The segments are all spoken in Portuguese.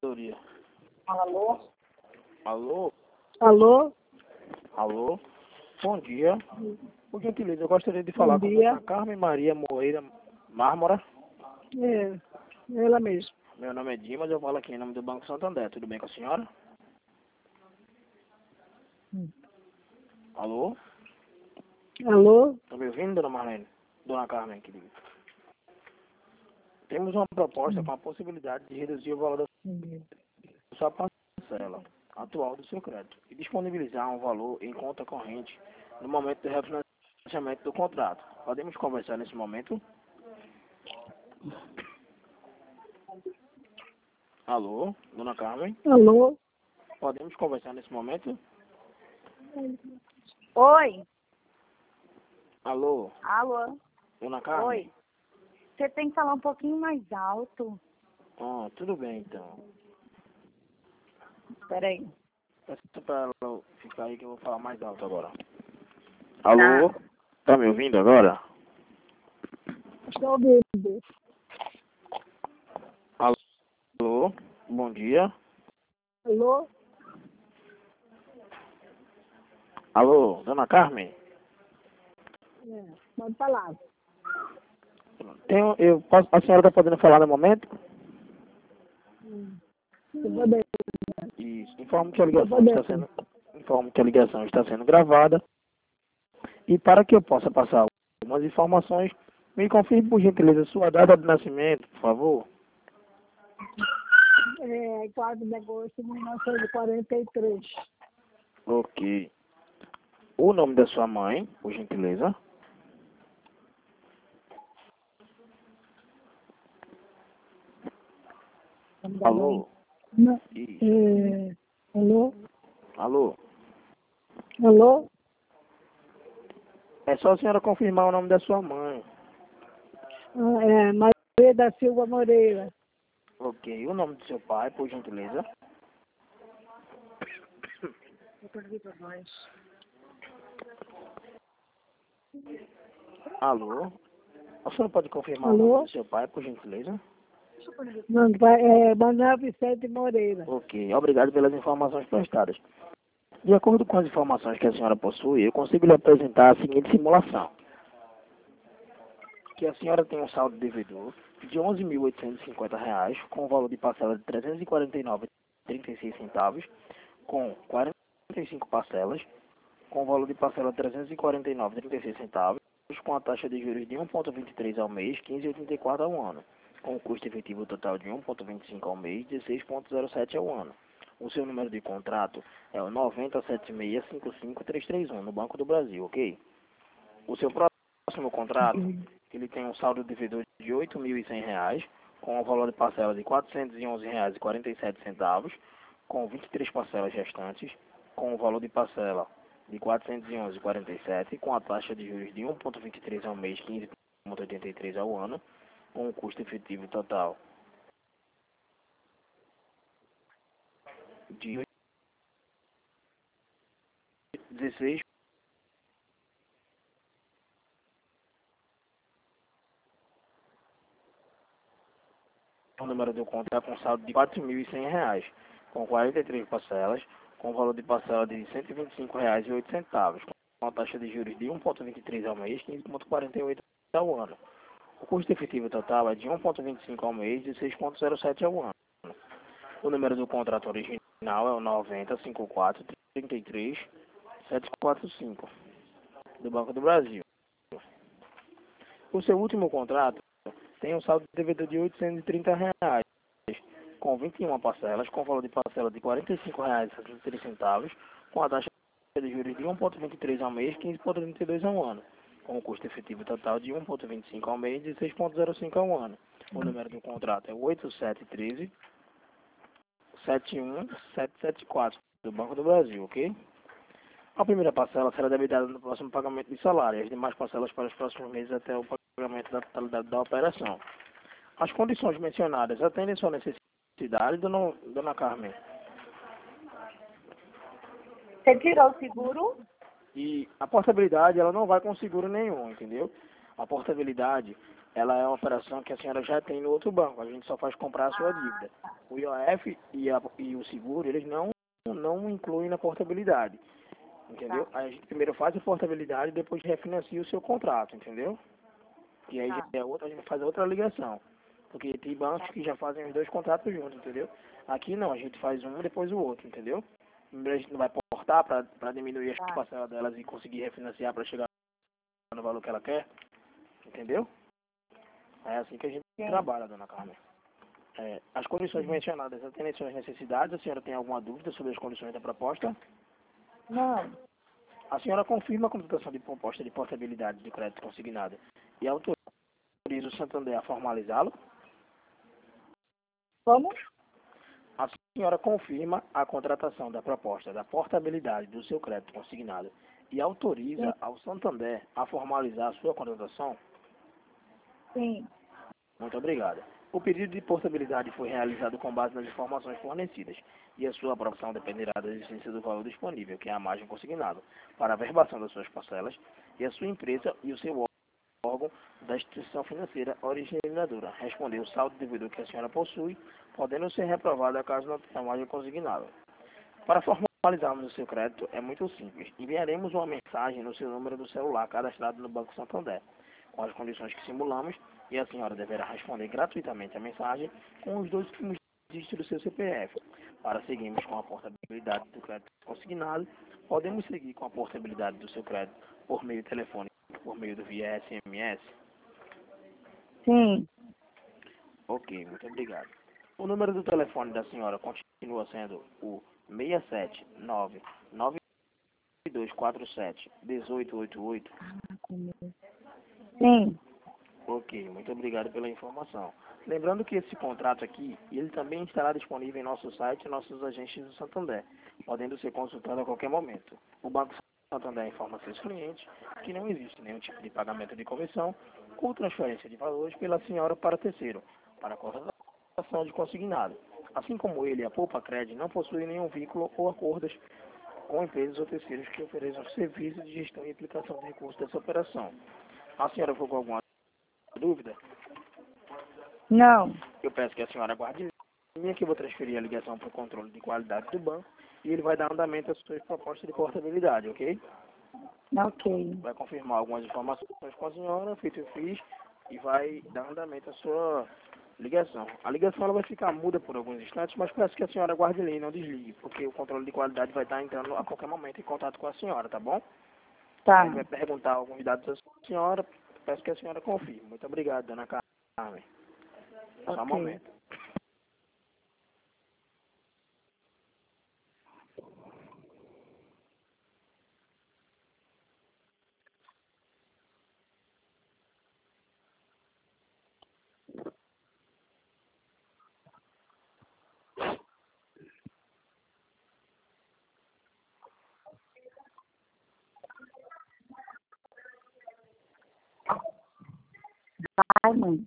Teoria. Alô? Alô? Alô? Alô? Bom dia. Por gentileza, eu gostaria de Bom falar com a dia. dona Carmen Maria Moreira Mármora. É, ela mesmo. Meu nome é Dimas, eu falo aqui em nome do Banco Santander. Tudo bem com a senhora? Alô? Alô? Tá me ouvindo, dona Marlene? Dona Carmen, querida. Temos uma proposta com a possibilidade de reduzir o valor da sua parcela atual do seu crédito e disponibilizar um valor em conta corrente no momento do refinanciamento do contrato. Podemos conversar nesse momento? Alô, dona Carmen? Alô? Podemos conversar nesse momento? Oi, Alô, alô, dona Carmen? oi. Você tem que falar um pouquinho mais alto. Ah, tudo bem então. Peraí. Peça para ela ficar aí que eu vou falar mais alto agora. Alô? Tá me ouvindo agora? Estou ouvindo. Alô? Bom dia. Alô? Alô, dona Carmen? É, pode falar. A senhora está podendo falar no momento? Eu vou bem. Isso. Informo que a ligação está sendo gravada. E para que eu possa passar algumas informações, me confirme por gentileza sua data de nascimento, por favor. É, 4 de agosto de 1943. Ok. O nome da sua mãe, por gentileza. Alô? Não. Isso. É, alô? Alô? Alô? É só a senhora confirmar o nome da sua mãe. Ah, é, Maria da Silva Moreira. Ok. O nome do seu pai, por gentileza. Alô? A senhora pode confirmar o Alô? nome do seu pai, por gentileza? Não, é Manuel Vicente Moreira. Ok. Obrigado pelas informações prestadas. De acordo com as informações que a senhora possui, eu consigo lhe apresentar a seguinte simulação. Que a senhora tem um saldo devedor de R$ 11.850, com o valor de parcela de R$ 349,36, com 45 parcelas, com o valor de parcela de R$ 349,36, com a taxa de juros de 1,23 ao mês, 15,84 ao ano, com o custo efetivo total de 1,25 ao mês, 16,07 ao ano. O seu número de contrato é o 907655331, no Banco do Brasil, ok? O seu próximo contrato, ele tem um saldo devedor de R$ 8.100, com o valor de parcela de R$ 411,47, com 23 parcelas restantes, com o valor de parcela de R$ 411,47, com a taxa de juros de 1,23 ao mês, 15,83 ao ano, com o custo efetivo total de 16. O número do contrato com saldo de R$ 4.100, com 43 parcelas, com valor de parcela de R$ 125,08, com a taxa de juros de 1,23 ao mês, 15,48 ao ano. O custo efetivo total é de 1,25 ao mês, 16,07 ao ano. O número do contrato original é o 905433-745, do Banco do Brasil. O seu último contrato tem um saldo de devedor de R$ 830, com 21 parcelas, com valor de parcela de R$ 45,63, com a taxa de juros de 1,23 ao mês, 15,32 ao ano, com o custo efetivo total de 1,25 ao mês e 6,05 ao ano. O número do contrato é 8713-71774, do Banco do Brasil, ok? A primeira parcela será debitada no próximo pagamento de salário, e as demais parcelas para os próximos meses até o pagamento da totalidade da operação. As condições mencionadas atendem sua necessidade, dona Carmen? Você tirou o seguro? E a portabilidade, ela não vai com seguro nenhum, entendeu? A portabilidade, ela é uma operação que a senhora já tem no outro banco. A gente só faz comprar a sua dívida. O IOF e o seguro, eles não incluem na portabilidade. Entendeu? Tá. A gente primeiro faz a portabilidade e depois refinancia o seu contrato, entendeu? E aí Tá. a gente faz outra ligação. Porque tem bancos que já fazem os dois contratos juntos, entendeu? Aqui não, a gente faz um depois o outro, entendeu? Primeiro a gente não vai portar para diminuir as Tá. parcelas delas e conseguir refinanciar para chegar no valor que ela quer, entendeu? É assim que a gente Sim. trabalha, dona Carmen. As condições mencionadas atendem suas necessidades. A senhora tem alguma dúvida sobre as condições da proposta? Não. A senhora confirma a contratação de proposta de portabilidade de crédito consignado e autoriza o Santander a formalizá-lo? Como? A senhora confirma a contratação da proposta da portabilidade do seu crédito consignado e autoriza ao Santander a formalizar a sua contratação? Sim. Muito obrigado. O pedido de portabilidade foi realizado com base nas informações fornecidas e a sua aprovação dependerá da existência do valor disponível, que é a margem consignada, para a verbação das suas parcelas, e a sua empresa e o seu órgão da instituição financeira originadora responder o saldo devedor que a senhora possui, podendo ser reprovada caso não tenha margem consignada. Para formalizarmos o seu crédito é muito simples. Enviaremos uma mensagem no seu número do celular cadastrado no Banco Santander, com as condições que simulamos, e a senhora deverá responder gratuitamente a mensagem com os dois últimos dígitos do seu CPF. Para seguirmos com a portabilidade do crédito consignado, podemos seguir com a portabilidade do seu crédito por meio telefônico, por meio do via SMS. Sim. Ok, muito obrigado. O número do telefone da senhora continua sendo o 67992471888. Sim. Ok, muito obrigado pela informação. Lembrando que esse contrato aqui, ele também estará disponível em nosso site e nossos agentes do Santander, podendo ser consultado a qualquer momento. O Banco Santander informa seus clientes que não existe nenhum tipo de pagamento de comissão ou transferência de valores pela senhora para terceiro, para a contratação de consignado. Assim como ele e a Poupa Cred não possuem nenhum vínculo ou acordos com empresas ou terceiros que ofereçam serviços de gestão e aplicação de recursos dessa operação. A senhora ficou com alguma dúvida? Não. Eu peço que a senhora aguarde linha, que eu vou transferir a ligação para o controle de qualidade do banco e ele vai dar andamento às suas propostas de portabilidade, ok? Ok. Vai confirmar algumas informações com a senhora, feito eu fiz, e vai dar andamento à sua ligação. A ligação ela vai ficar muda por alguns instantes, mas peço que a senhora aguarde linha e não desligue, porque o controle de qualidade vai estar entrando a qualquer momento em contato com a senhora, tá bom? Tá. Ele vai perguntar alguns dados da senhora, peço que a senhora confirme. Muito obrigado, dona Carmen. Só um Ok. momento. Ai, mãe.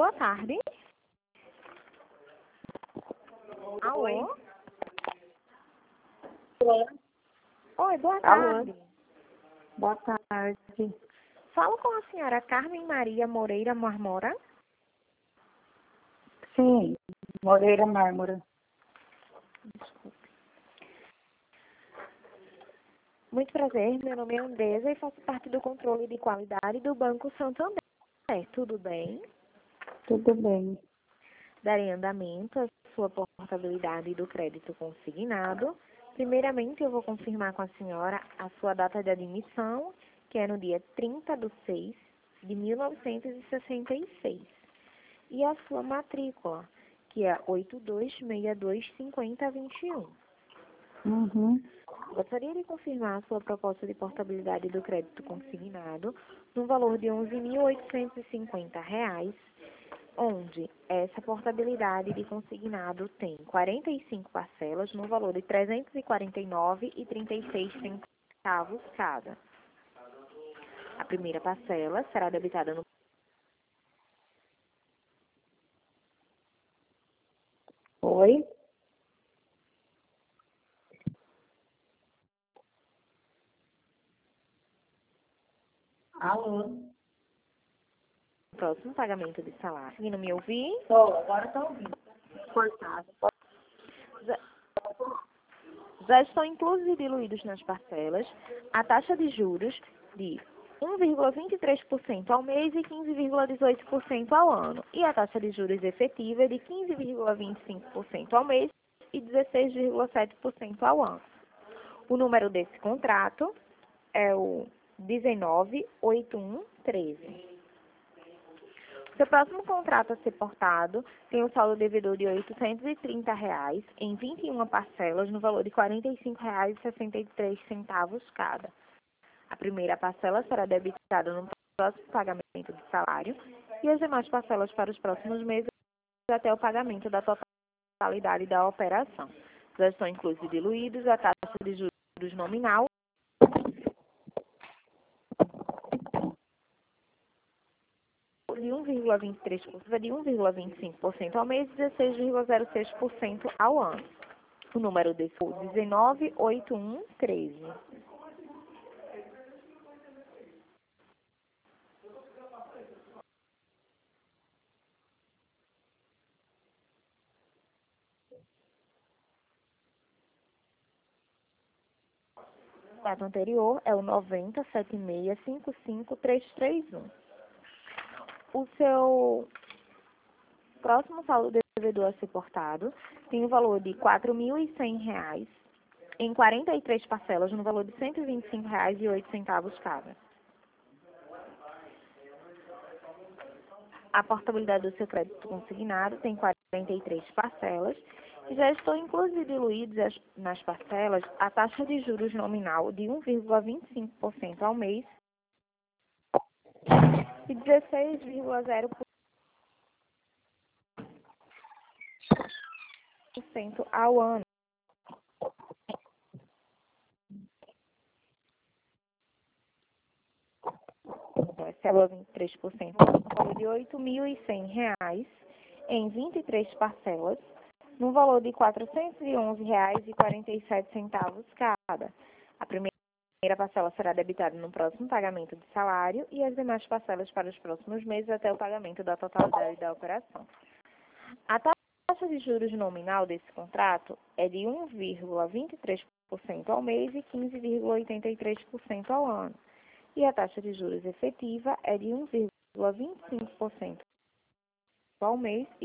boa tarde. Alô? Oi, boa tarde. Boa tarde. Falo com a senhora Carmen Maria Moreira Marmora. Sim, Moreira Mármora. Muito prazer, meu nome é Andresa e faço parte do controle de qualidade do Banco Santander. Tudo bem? Tudo bem. Darei andamento à sua portabilidade do crédito consignado. Primeiramente, eu vou confirmar com a senhora a sua data de admissão, que é no dia 30/6/1966. E a sua matrícula, que é 82625021. Uhum. Gostaria de confirmar a sua proposta de portabilidade do crédito consignado no valor de R$ 11.850, onde essa portabilidade de consignado tem 45 parcelas no valor de R$ 349,36 cada. A primeira parcela será debitada no Oi? Alô? próximo pagamento de salário. Conseguindo me ouvir? Agora estou ouvindo. Cortado. Já estão inclusos e diluídos nas parcelas a taxa de juros de 1,23% ao mês e 15,18% ao ano. E a taxa de juros efetiva é de 15,25% ao mês e 16,7% ao ano. O número desse contrato é o 198113. Seu próximo contrato a ser portado tem o saldo devedor de R$ 830 em 21 parcelas no valor de R$ 45,63 cada. A primeira parcela será debitada no próximo pagamento de salário e as demais parcelas para os próximos meses até o pagamento da totalidade da operação. Já estão inclusos e diluídos a taxa de juros nominal de 1,23% de 1,25% ao mês e 16,06% ao ano. O número desse foi 198113. O data anterior é o 907655331. O seu próximo saldo devedor a ser portado tem o valor de R$ 4.100 em 43 parcelas no valor de R$ 125,08 cada. A portabilidade do seu crédito consignado tem 43 parcelas e já estão inclusos e diluídos nas parcelas a taxa de juros nominal de 1,25% ao mês e 16,0% ao ano. Essa é 23%, no valor de R$ 8.100 em 23 parcelas, no valor de R$ 411,47 cada. A primeira parcela será debitada no próximo pagamento de salário e as demais parcelas para os próximos meses até o pagamento da totalidade da operação. A taxa de juros nominal desse contrato é de 1,23% ao mês e 15,83% ao ano. E a taxa de juros efetiva é de 1,25% ao mês e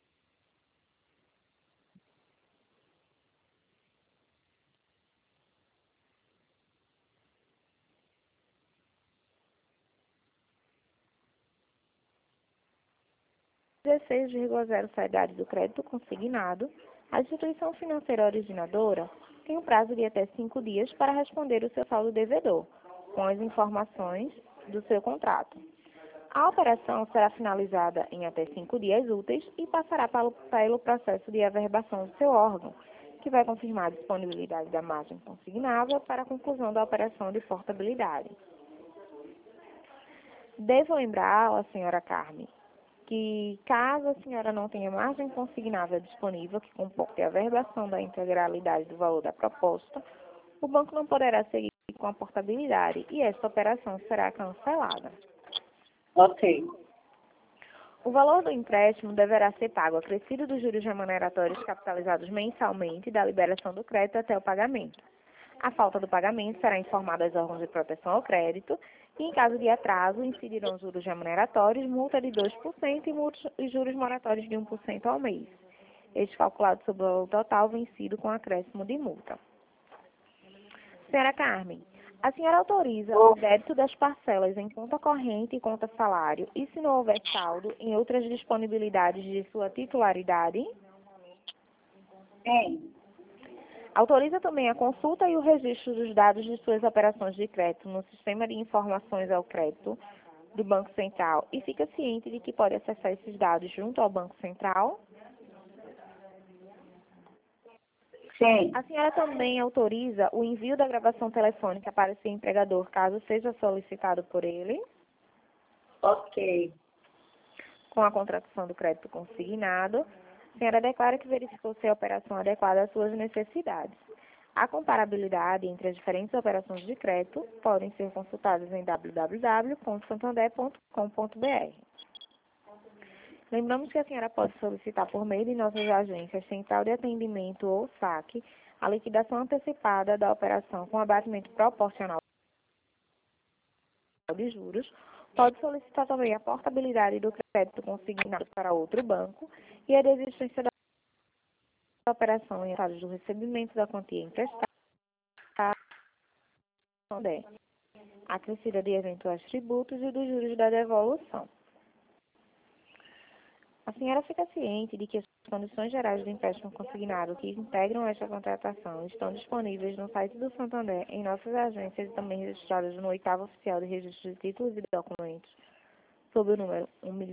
16,07% do crédito consignado. A instituição financeira originadora tem um prazo de até 5 dias para responder o seu saldo devedor, com as informações do seu contrato. A operação será finalizada em até 5 dias úteis e passará pelo processo de averbação do seu órgão, que vai confirmar a disponibilidade da margem consignável para a conclusão da operação de portabilidade. Devo lembrar à senhora Carmen que, caso a senhora não tenha margem consignável disponível que comporte a verbação da integralidade do valor da proposta, o banco não poderá seguir com a portabilidade e esta operação será cancelada. Ok. O valor do empréstimo deverá ser pago acrescido dos juros remuneratórios capitalizados mensalmente da liberação do crédito até o pagamento. A falta do pagamento será informada aos órgãos de proteção ao crédito e, em caso de atraso, incidirão juros remuneratórios, multa de 2% e juros moratórios de 1% ao mês. Este calculado sobre o valor total vencido com acréscimo de multa. Senhora Carmen, a senhora autoriza o débito das parcelas em conta corrente e conta salário e, se não houver saldo, em outras disponibilidades de sua titularidade? Sim. Autoriza também a consulta e o registro dos dados de suas operações de crédito no Sistema de Informações ao Crédito do Banco Central e fica ciente de que pode acessar esses dados junto ao Banco Central? Sim. A senhora também autoriza o envio da gravação telefônica para seu empregador, caso seja solicitado por ele? Ok. Com a contratação do crédito consignado, a senhora declara que verificou se a operação adequada às suas necessidades. A comparabilidade entre as diferentes operações de crédito podem ser consultadas em www.santander.com.br. Lembramos que a senhora pode solicitar por meio de nossas agências Central de Atendimento ou SAC a liquidação antecipada da operação com abatimento proporcional de juros. Pode solicitar também a portabilidade do crédito consignado para outro banco e a desistência da operação em caso do recebimento da quantia emprestada, acrescida de eventuais tributos e dos juros da devolução. A senhora fica ciente de que as condições gerais do empréstimo consignado que integram esta contratação estão disponíveis no site do Santander, em nossas agências e também registradas no 8º Oficial de Registro de Títulos e Documentos, sob o número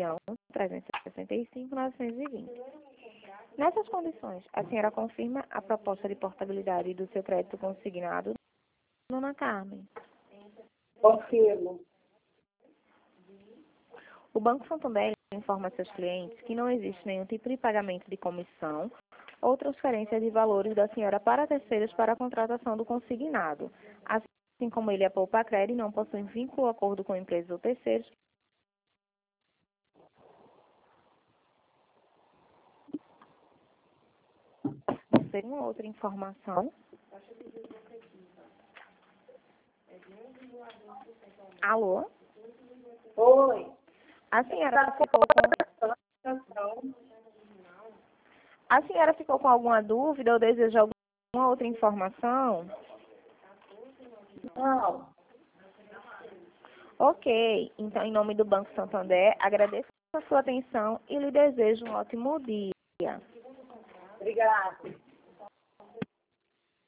1.365.920. Nessas condições, a senhora confirma a proposta de portabilidade do seu crédito consignado, dona Carmen? Confirmo. O Banco Santander informa a seus clientes que não existe nenhum tipo de pagamento de comissão ou transferência de valores da senhora para terceiros para a contratação do consignado, assim como ele, a Poupacred, não possui vínculo ou acordo com empresas ou terceiros. Tem uma outra informação? Alô? Oi. A senhora ficou com alguma dúvida ou deseja alguma outra informação? Não. Ok. Então, em nome do Banco Santander, agradeço a sua atenção e lhe desejo um ótimo dia. Obrigada.